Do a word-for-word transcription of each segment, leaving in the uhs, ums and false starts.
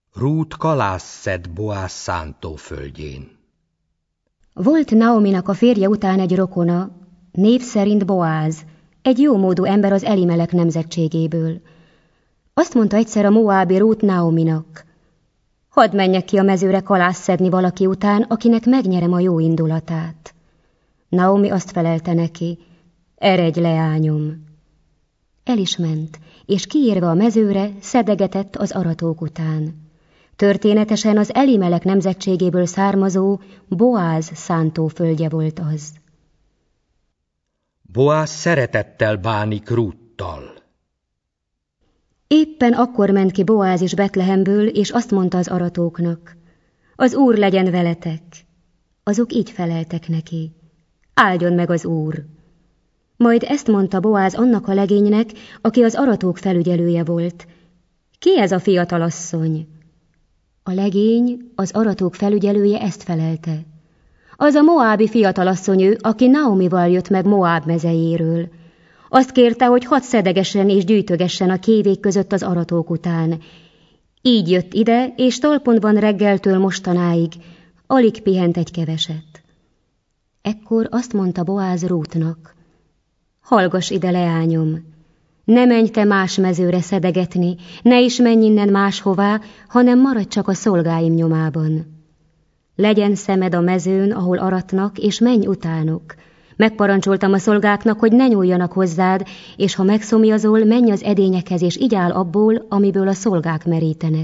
Rút kalász szed Boáz szántóföldjén. Volt Naominak a férje után egy rokona, név szerint Boáz, egy jómódú ember az Elimelek nemzetségéből. Azt mondta egyszer a moábi Rút Naominak: hadd menjek ki a mezőre kalász szedni valaki után, akinek megnyerem a jó indulatát. Naomi azt felelte neki: eredj, leányom. El is ment, és kiérve a mezőre szedegetett az aratók után. Történetesen az Elimelek nemzetségéből származó Boáz szántóföldje volt az. Boáz szeretettel bánik Rúttal. Éppen akkor ment ki Boáz is Betlehemből, és azt mondta az aratóknak: az Úr legyen veletek. Azok így feleltek neki: áldjon meg az Úr. Majd ezt mondta Boáz annak a legénynek, aki az aratók felügyelője volt: ki ez a fiatalasszony? A legény, az aratók felügyelője ezt felelte: az a moábi fiatalasszony ő, aki Naomival jött meg Moáb mezejéről. Azt kérte, hogy hadd szedegessen és gyűjtögessen a kévék között az aratók után. Így jött ide, és talpon van reggeltől mostanáig, alig pihent egy keveset. Ekkor azt mondta Boáz Rútnak: hallgass ide, leányom, ne menj te más mezőre szedegetni, ne is menj innen máshová, hanem maradj csak a szolgáim nyomában. Legyen szemed a mezőn, ahol aratnak, és menj utánuk. Megparancsoltam a szolgáknak, hogy ne nyúljanak hozzád, és ha megszomjazol, menj az edényekhez, és igyál abból, amiből a szolgák merítenek.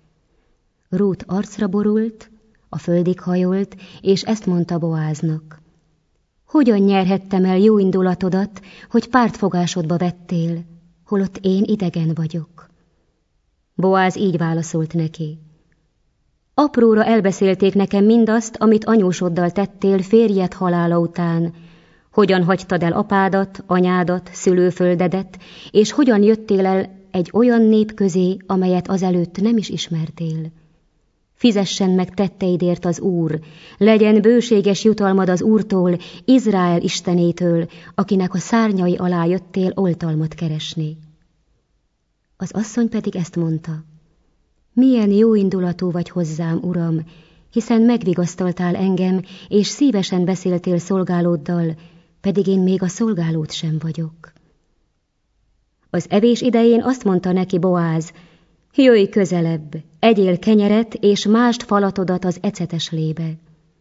Rút arcra borult, a földig hajolt, és ezt mondta Boáznak: hogyan nyerhettem el jó indulatodat, hogy pártfogásodba vettél, holott én idegen vagyok? Boáz így válaszolt neki: apróra elbeszélték nekem mindazt, amit anyósoddal tettél férjed halála után, hogyan hagytad el apádat, anyádat, szülőföldedet, és hogyan jöttél el egy olyan nép közé, amelyet azelőtt nem is ismertél. Fizessen meg tetteidért az Úr, legyen bőséges jutalmad az Úrtól, Izrael istenétől, akinek a szárnyai alá jöttél oltalmat keresni. Az asszony pedig ezt mondta: milyen jóindulatú vagy hozzám, uram, hiszen megvigasztaltál engem, és szívesen beszéltél szolgálóddal, pedig én még a szolgálód sem vagyok. Az evés idején azt mondta neki Boáz: jöjj közelebb, egyél kenyeret, és másd falatodat az ecetes lébe.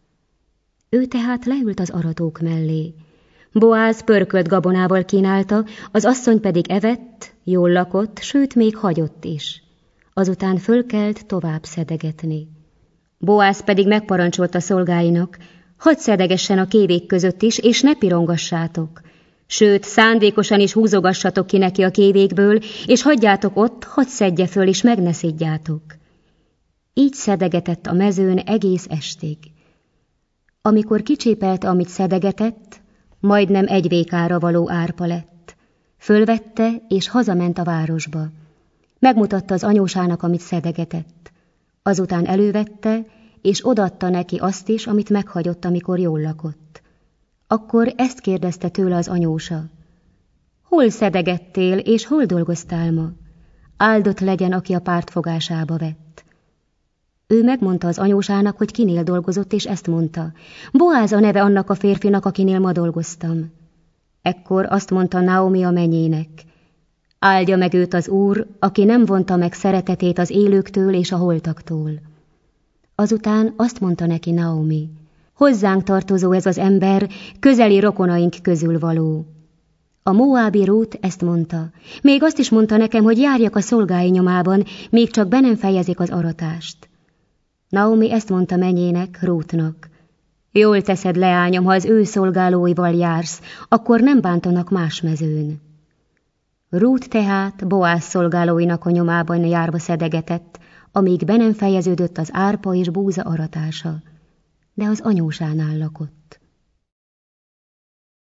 Ő tehát leült az aratók mellé. Boáz pörkölt gabonával kínálta, az asszony pedig evett, jól lakott, sőt még hagyott is. Azután fölkelt tovább szedegetni. Boáz pedig megparancsolta szolgáinak: hadd szedegessen a kévék között is, és ne pirongassátok. Sőt, szándékosan is húzogassatok ki neki a kévékből, és hagyjátok ott, hadd szedje föl, és meg ne szidjátok. Így szedegetett a mezőn egész estig. Amikor kicsépelte, amit szedegetett, majdnem egy vékára való árpa lett. Fölvette, és hazament a városba. Megmutatta az anyósának, amit szedegetett. Azután elővette, és odaadta neki azt is, amit meghagyott, amikor jól lakott. Akkor ezt kérdezte tőle az anyósa: hol szedegettél, és hol dolgoztál ma? Áldott legyen, aki a pártfogásába vett. Ő megmondta az anyósának, hogy kinél dolgozott, és ezt mondta: Boáz a neve annak a férfinak, akinél ma dolgoztam. Ekkor azt mondta Naomi a menyének: áldja meg őt az Úr, aki nem vonta meg szeretetét az élőktől és a holtaktól. Azután azt mondta neki Naomi: hozzánk tartozó ez az ember, közeli rokonaink közül való. A moábi Rút ezt mondta. Még azt is mondta nekem, hogy járjak a szolgái nyomában, még csak be nem fejezik az aratást. Naomi ezt mondta menyének, Rútnak: jól teszed, leányom, ha az ő szolgálóival jársz, akkor nem bántanak más mezőn. Rút tehát Boáz szolgálóinak a nyomában járva szedegetett, amíg be nem fejeződött az árpa és búza aratása, de az anyósánál lakott.